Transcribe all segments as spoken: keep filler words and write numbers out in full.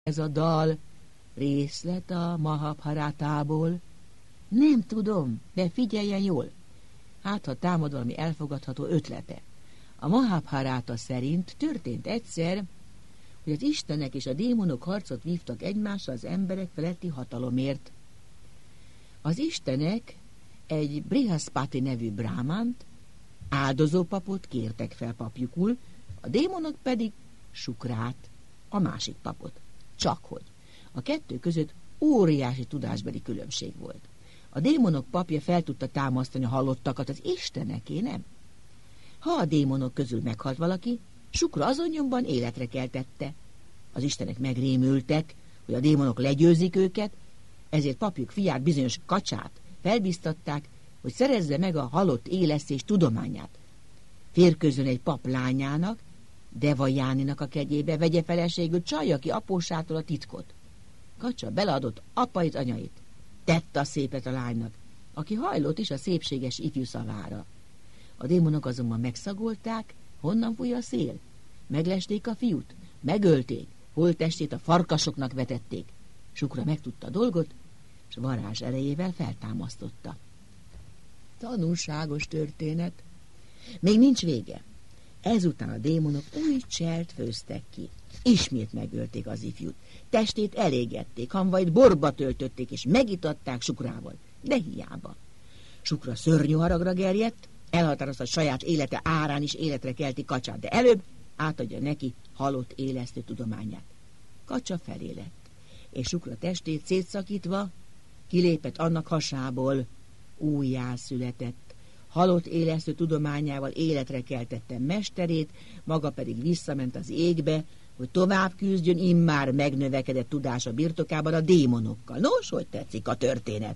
Ez a dal részlet a Mahabharátából? Nem tudom, de figyeljen jól. Hát, ha támad valami elfogadható ötlete. A Mahabharáta szerint történt egyszer, hogy az istenek és a démonok harcot vívtak egymással az emberek feletti hatalomért. Az istenek egy Brihaspati nevű brámánt, áldozópapot kértek fel papjukul, a démonok pedig Sukrát, a másik papot. Csakhogy a kettő között óriási tudásbeli különbség volt. A démonok papja fel tudta támasztani a halottakat, az isteneké nem. Ha a démonok közül meghalt valaki, Sukra azon nyomban életre keltette. Az istenek megrémültek, hogy a démonok legyőzik őket, ezért papjuk fiát, bizonyos Kacsát felbiztatták, hogy szerezze meg a halott élesztés tudományát. Férkőzön egy pap lányának, Devajáninak a kegyébe, vegye feleségül, csalja ki apósától a titkot. Kacsa beleadott apait, anyait. Tette a szépet a lánynak, aki hajlott is a szépséges ifjú szavára. A démonok azonban megszagolták, honnan fúj a szél. Meglesték a fiút, megölték, holttestét a farkasoknak vetették. Sukra megtudta a dolgot, és varázs erejével feltámasztotta. Tanulságos történet. Még nincs vége. Ezután a démonok új cselt főztek ki. Ismét megölték az ifjút. Testét elégették, hamvait borba töltötték, és megitatták Sukrával. De hiába. Sukra szörnyű haragra gerjedt, elhatározta saját élete árán is életre kelti Kacsát, de előbb átadja neki halott élesztő tudományát. Kacsa felé lett, és Sukra testét szétszakítva kilépett annak hasából, újjá született. Halott élesztő tudományával életre keltette mesterét, maga pedig visszament az égbe, hogy tovább küzdjön immár megnövekedett tudása birtokában a démonokkal. Nos, hogy tetszik a történet?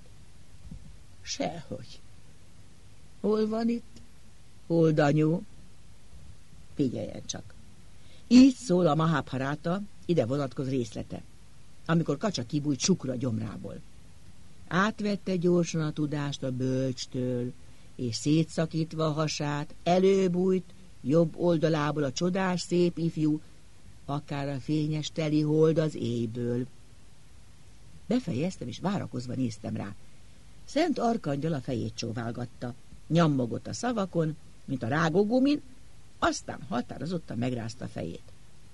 Sehogy. Hol van itt? Oldanyú? Figyeljen csak. Így szól a Mahabharáta ide vonatkozó részlete, amikor Kacsa kibújt Sukra gyomrából. Átvette gyorsan a tudást a bölcstől, és szétszakítva a hasát, előbújt jobb oldalából a csodás szép ifjú, akár a fényes teli hold az éjből. Befejeztem, és várakozva néztem rá. Szent Arkangyal a fejét csóválgatta, nyammogott a szavakon, mint a rágógumin, aztán határozottan megrázta a fejét.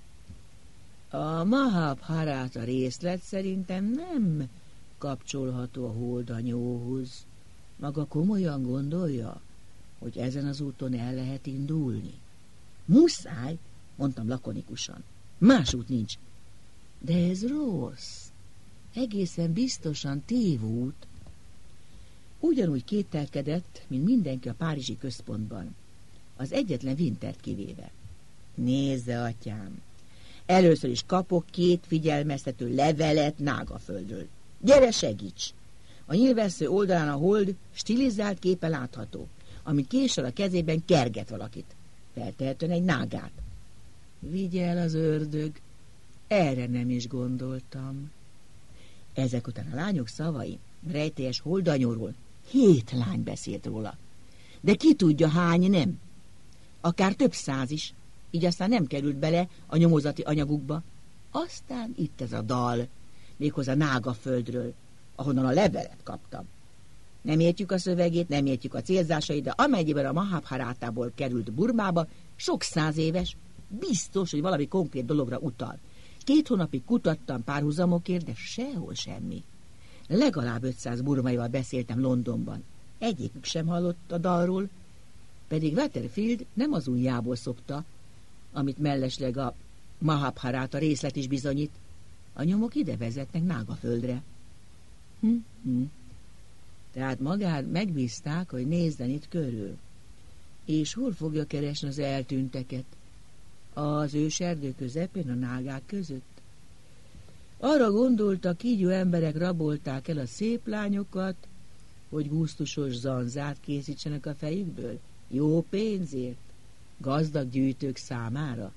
A Mahabharáta részlet szerintem nem kapcsolható a holdanyóhoz. Maga komolyan gondolja, hogy ezen az úton el lehet indulni? Muszáj, mondtam lakonikusan. Más út nincs. De ez rossz. Egészen biztosan tévút. Ugyanúgy kételkedett, mint mindenki a párizsi központban. Az egyetlen Wintert kivéve. Nézze, atyám, először is kapok két figyelmeztető levelet Nágaföldről. Gyere, segíts! A nyilvessző oldalán a hold stilizált képe látható, amit késsel a kezében kerget valakit. Feltehetően egy nágát. Vigye el az ördög, erre nem is gondoltam. Ezek után a lányok szavai, rejtélyes holdanyóról, hét lány beszélt róla. De ki tudja, hány nem? Akár több száz is, így aztán nem került bele a nyomozati anyagukba. Aztán itt ez a dal, méghozzá Nágaföldről, ahonnan a levelet kaptam. Nem értjük a szövegét, nem értjük a célzásait, de amennyiben a Mahabharátából került Burmába, sok száz éves, biztos, hogy valami konkrét dologra utal. Két hónapig kutattam párhuzamokért, de sehol semmi. Legalább ötszáz burmaival beszéltem Londonban. Egyikük sem hallott a dalról, pedig Waterfield nem az ujjából szopta, amit mellesleg a Mahabharáta részlet is bizonyít. A nyomok ide vezetnek Nágaföldre. Hm, hm. Tehát magát megbízták, hogy nézzen itt körül. És hol fogja keresni az eltűnteket? Az őserdő közepén, a nágák között? Arra gondoltak, kígyó emberek rabolták el a szép lányokat, hogy gusztusos zanzát készítsenek a fejükből, jó pénzért, gazdag gyűjtők számára.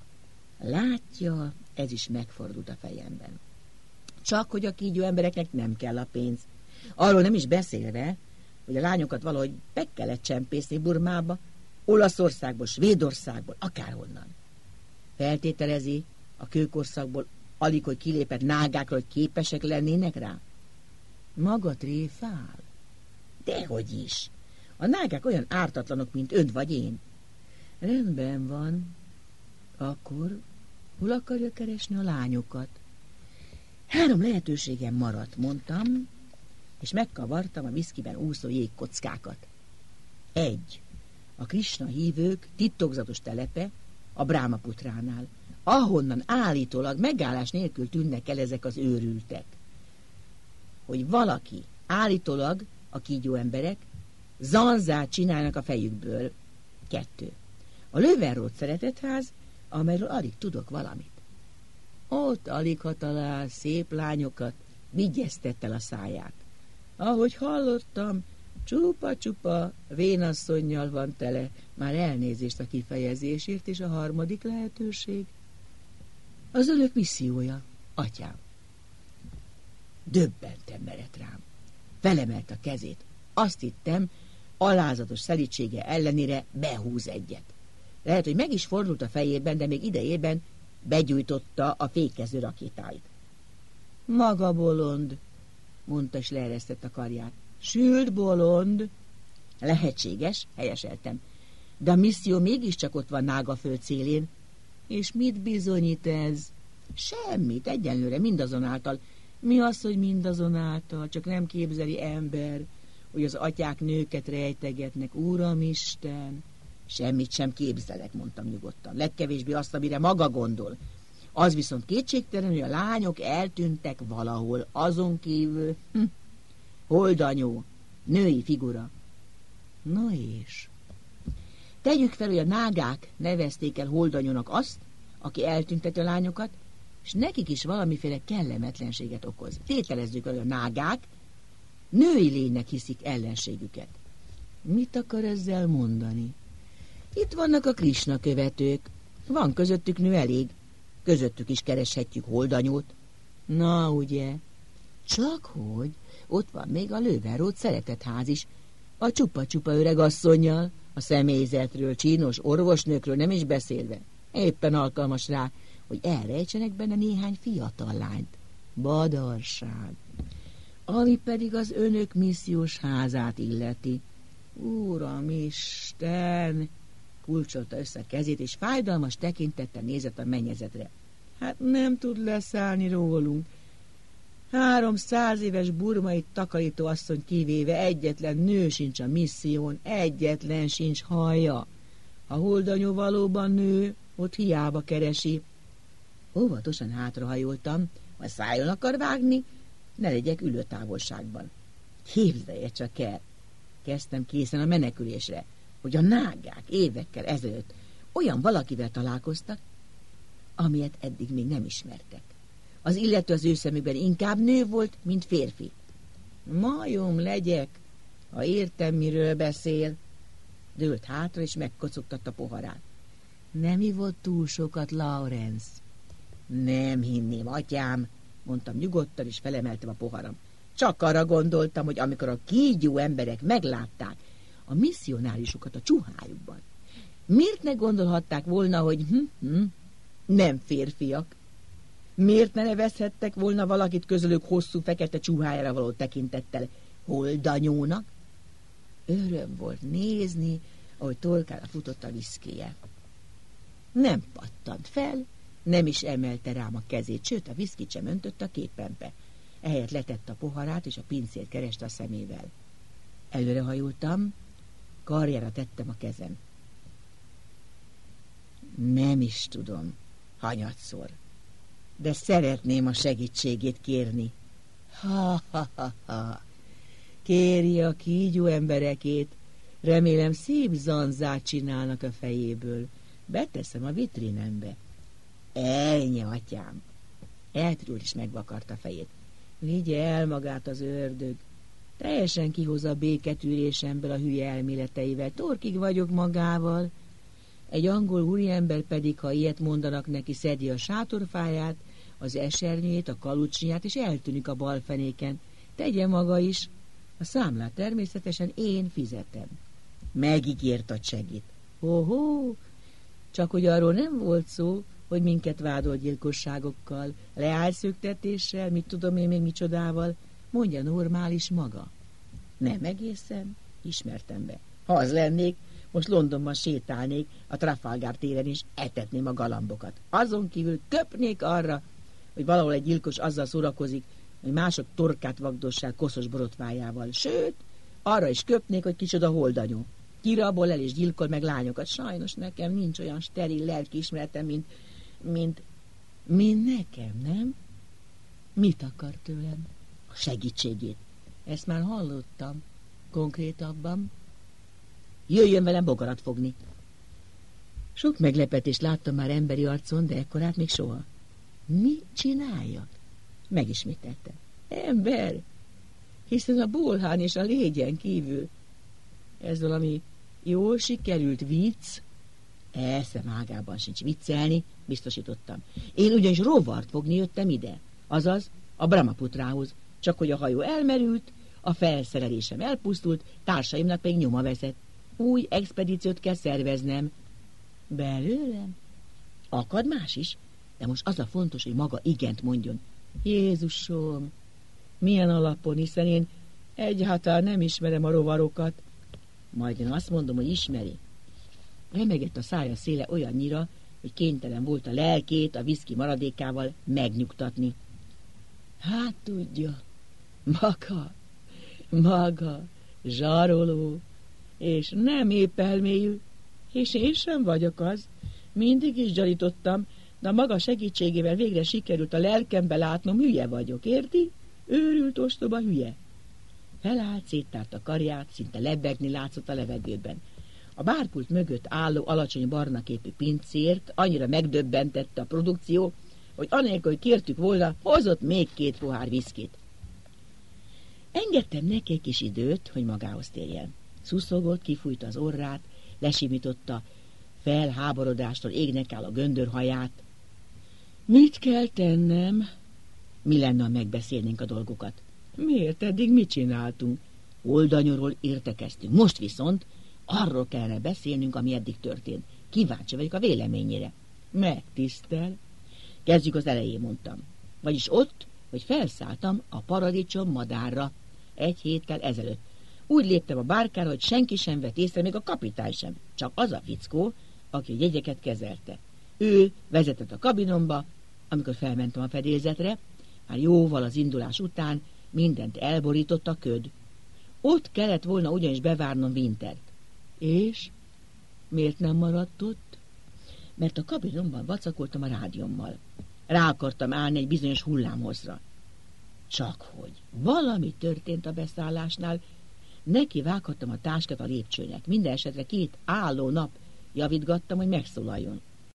Látja, ez is megfordult a fejemben. Csak hogy a kígyó embereknek nem kell a pénz. Arról nem is beszélve, hogy a lányokat valahogy be kellett csempészni Burmába, Olaszországból, Svédországból, akárhonnan. Feltételezi, a kőkorszakból alig, hogy kilépett nágákról, hogy képesek lennének rá? Maga tréfál? Dehogy is. A nágák olyan ártatlanok, mint ön vagy én. Rendben van. Akkor hol akarja keresni a lányokat? Három lehetőségem maradt, mondtam, és megkavartam a viszkiben úszó jégkockákat. Egy. A Krisna hívők titokzatos telepe a Brámaputránál, ahonnan állítólag megállás nélkül tűnnek el ezek az őrültek. Hogy valaki, állítólag a kígyó emberek, zanzát csinálnak a fejükből. Kettő. A Löwenroth szeretetház, amelyről alig tudok valamit. Ott alig ha talál szép lányokat, vigyeztett el a száját. Ahogy hallottam, csupa-csupa vénasszonnyal van tele, már elnézést a kifejezésért, és a harmadik lehetőség az önök missziója, atyám. Döbbenten merett rám. Felemelt a kezét. Azt hittem, alázatos szelídsége ellenére behúz egyet. Lehet, hogy meg is fordult a fejében, de még idejében begyújtotta a fékező rakétáit. Maga bolond, mondta, és leeresztett a karját. Sült bolond. Lehetséges, helyeseltem. De a misszió mégiscsak ott van Nágaföld szélén. És mit bizonyít ez? Semmit, egyenlőre, mindazonáltal. Mi az, hogy mindazonáltal? Csak nem képzeli ember, hogy az atyák nőket rejtegetnek. Uramisten! Semmit sem képzelek, mondtam nyugodtan. Legkevésbé azt, amire maga gondol. Az viszont kétségtelen, hogy a lányok eltűntek valahol, azon kívül. Hm. Holdanyó, női figura. Na és? Tegyük fel, hogy a nágák nevezték el holdanyónak azt, aki eltünteti a lányokat, és nekik is valamiféle kellemetlenséget okoz. Tételezzük el, hogy a nágák női lénynek hiszik ellenségüket. Mit akar ezzel mondani? Itt vannak a Krisna követők. Van közöttük nő elég. Közöttük is kereshetjük holdanyót. Na, ugye? Csak hogy ott van még a Löwenroth szeretetház is. A csupa-csupa öreg asszonnyal, a személyzetről, csínos orvosnőkről nem is beszélve. Éppen alkalmas rá, hogy elrejtsenek benne néhány fiatal lányt. Badarság. Ami pedig az önök missziós házát illeti. Uramisten! Kulcsolta össze a kezét, és fájdalmas tekintettel nézett a mennyezetre. Hát nem tud leszállni rólunk. Háromszáz éves burmai takarító asszony kivéve egyetlen nő sincs a misszión, egyetlen sincs haja. Ha holdanyó valóban nő, ott hiába keresi. Óvatosan hátrahajoltam, ha szájon akar vágni, ne legyek ülőtávolságban. Képzelje csak el, kezdtem készen a menekülésre, hogy a nágák évekkel ezelőtt olyan valakivel találkoztak, amilyet eddig még nem ismertek. Az illető az ő szemükben inkább nő volt, mint férfi. Majom legyek, ha értem, miről beszél. Dőlt hátra, és megkocogtatta poharát. Nem ivott túl sokat, Lawrence? Nem hinném, atyám, mondtam nyugodtan, és felemeltem a poharam. Csak arra gondoltam, hogy amikor a kígyó emberek meglátták a misszionárisokat a csuhájukban, miért ne gondolhatták volna, hogy hm, hm, nem férfiak? Miért ne nevezhettek volna valakit közülük hosszú fekete csuhájára való tekintettel holdanyónak? Öröm volt nézni, ahogy torkára futott a viszkije. Nem pattant fel, nem is emelte rám a kezét, sőt a viszkit sem öntött a képembe. Ehelyett letette a poharát, és a pincét kereste a szemével. Előrehajoltam, karjára tettem a kezem. Nem is tudom, hanyatszor, de szeretném a segítségét kérni. Ha-ha-ha-ha, kéri a kígyó emberekét, remélem szép zanzát csinálnak a fejéből. Beteszem a vitrínembe. Ennyi, atyám. Eltűrült, és megvakarta a fejét. Vigye el magát az ördög. Teljesen kihozza a béketűrésemből a hülye elméleteivel. Torkig vagyok magával. Egy angol úriember pedig, ha ilyet mondanak neki, szedi a sátorfáját, az esernyőjét, a kalucsnyát, és eltűnik a balfenéken. Tegye maga is. A számlát természetesen én fizetem. Megígért, hogy segít. Ho-ho, csak hogy arról nem volt szó, hogy minket vádol gyilkosságokkal, leálszöktetéssel, mit tudom én még micsodával, mondja normális maga. Nem egészen, ismertem be. Ha az lennék, most Londonban sétálnék a Trafalgar téren, és etetném a galambokat. Azon kívül köpnék arra, hogy valahol egy gyilkos azzal szórakozik, hogy mások torkát vagdossák koszos borotvájával. Sőt, arra is köpnék, hogy kicsoda holdanyó. Kirabol el és gyilkol meg lányokat. Sajnos nekem nincs olyan steril lelkiismeretem, mint, mint, mint nekem, nem? Mit akar tőlem? A segítségét. Ezt már hallottam. Konkrétabban. Jöjjön velem bogarat fogni. Sok meglepetést láttam már emberi arcon, de ekkorát még soha. Mi csináljak? Megismételte. Ember, hiszen a bolhán és a légyen kívül. Ez valami jól sikerült vicc? Eszem ágában sincs viccelni, biztosítottam. Én ugyanis rovart fogni jöttem ide, azaz a Brahmaputrához, csak hogy a hajó elmerült, a felszerelésem elpusztult, társaimnak pedig nyoma vezet. Új expedíciót kell szerveznem. Belőlem? Akad más is, de most az a fontos, hogy maga igent mondjon. Jézusom, milyen alapon, hiszen én egyáltalán nem ismerem a rovarokat. Majd én azt mondom, hogy ismeri. Remegett a szája széle olyannyira, hogy kénytelen volt a lelkét a viszki maradékával megnyugtatni. Hát tudja, maga, maga, zsaroló, és nem épp elmélyű, és én sem vagyok az. Mindig is gyanítottam, de a maga segítségével végre sikerült a lelkembe látnom, hülye vagyok, érti? Őrült ostoba hülye. Felállt, széttárt a karját, szinte lebegni látszott a levegőben. A bárpult mögött álló alacsony barnaképű pincért annyira megdöbbentette a produkció, hogy anélkül, hogy kértük volna, hozott még két pohár viszkit. Engedtem neki egy kis időt, hogy magához térjen. Szuszogott, kifújta az orrát, lesimította felháborodástól égnek áll a göndörhaját. Mit kell tennem? Mi lenne, ha megbeszélnénk a dolgokat? Miért eddig mit csináltunk? Oldanyról értekeztünk. Most viszont arról kellene beszélnünk, ami eddig történt. Kíváncsi vagyok a véleményére. Megtisztel. Kezdjük az elején, mondtam. Vagyis ott, hogy felszálltam a paradicsom madárra egy héttel ezelőtt. Úgy léptem a bárkára, hogy senki sem vett észre, még a kapitány sem. Csak az a fickó, aki a jegyeket kezelte. Ő vezetett a kabinomba, amikor felmentem a fedélzetre, már jóval az indulás után mindent elborított a köd. Ott kellett volna ugyanis bevárnom Wintert. És? Miért nem maradt ott? Mert a kabinomban vacakoltam a rádiómmal. Rá akartam állni egy bizonyos hullámhozra. Csak hogy valami történt a beszállásnál, neki vághattam a táskát a lépcsőnek. Minden esetre két álló nap javítgattam, hogy megszólaljon.